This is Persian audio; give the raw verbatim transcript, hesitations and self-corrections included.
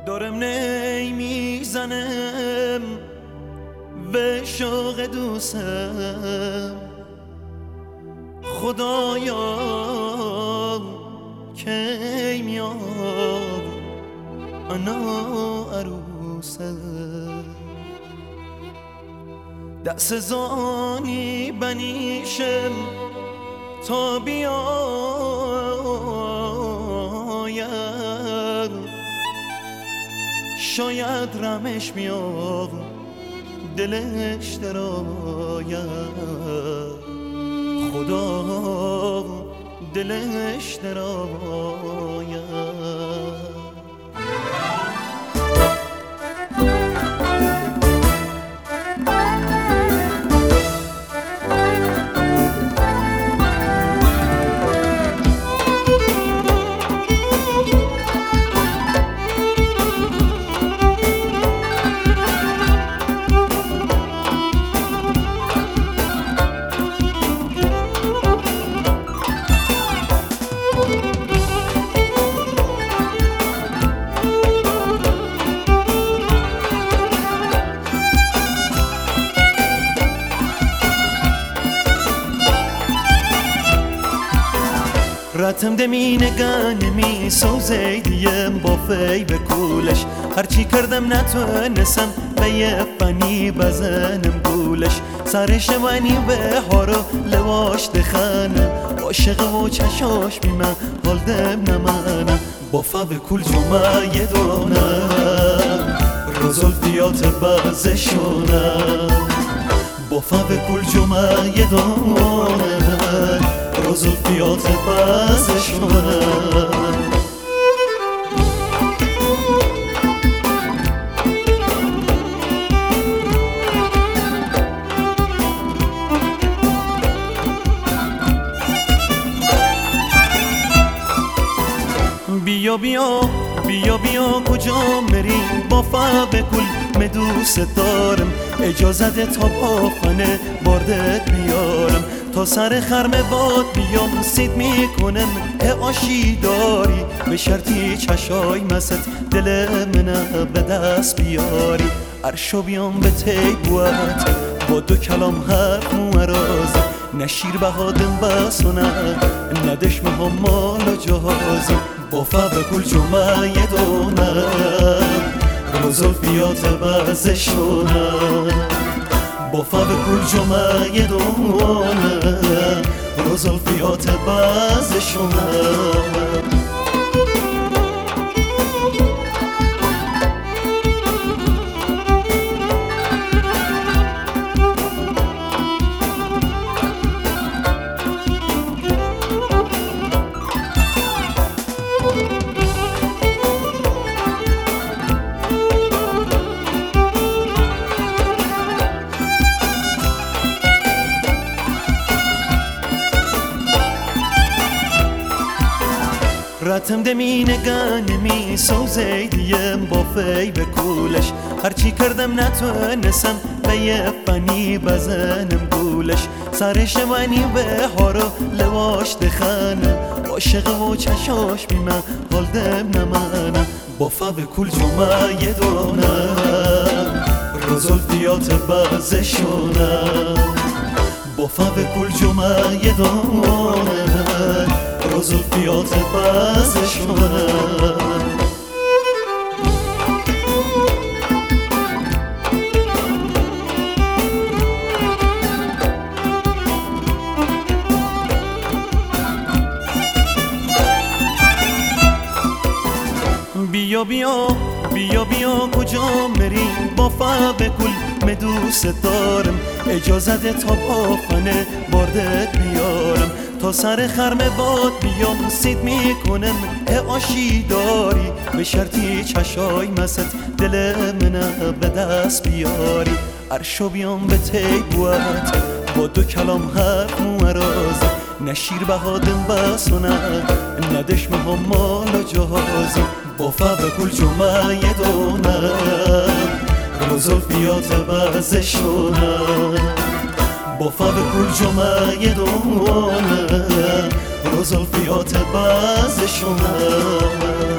دارم نمیزنم به شوق دوستم، خدایا کی میاد انا عروسم. دست زانی بنیشم تا بیاید، شاید رمش میاد دلش دراید، خدا دلش دراید. رتم دمی نگن می سوزیدیم با فی به کولش، هرچی کردم نتونستم به یه فنی بزنم گولش. سرش ونی به هارو لواش دخانه، عاشق و چشاش بی من حال دم نمانه. با فا به کول جمعه یه دونه رزولفیات بازشونه، با فا به کول جمعه یه دونه رزولفیات بازشونه. بیا بیا بیا بیا کجا میری با فا به کول من دوست دارم، اجازه ده تا با خانه باردت بیارم، تا سر خرم باد بیام سید میکنم اه آشی داری، به شرطی چشای مست دل منه به دست بیاری. عرشو بیام به تیبوت با دو کلام حرف مرازم، نشیر بهادم بسونه ندشمه ها مال و جهازم. با فا به کول جمعه یه دونه رزولفیات بازشونه، با فا به کول جمعه یه دونه رزولفیات بازشونه. رتم دمی نگن می سوزیدیم با فی به کولش، هرچی کردم نتونستم به یه فنی بزنم گولش. سرش ونی به هارو لواش دخانه، عاشق و چشاش بی من حال دم نمانه. با فا به کول جمعه یه دونه رزولفیات بازشونه، با فا به کول جمعه یه دونه رزولفیات بازشونه. بیا بیا بیا بیا کجا میری با فا به کول من دوست دارم، اجازه ده تا با خانه باردت بیارم، تا سر خرم باد بیام سید میکنم اه آشی داری، به شرطی چشای مست دل منه به دست بیاری. عرشو بیام به تیبوت با دو کلام حرف مرازم، نشیر بهادم بسونه ندشمه ها مال و جهازم. با فا به کول جمعه یه دونه رزولفیات بازشونه، با فا به کول جمعه یه دونه رزولفیات بازشونه.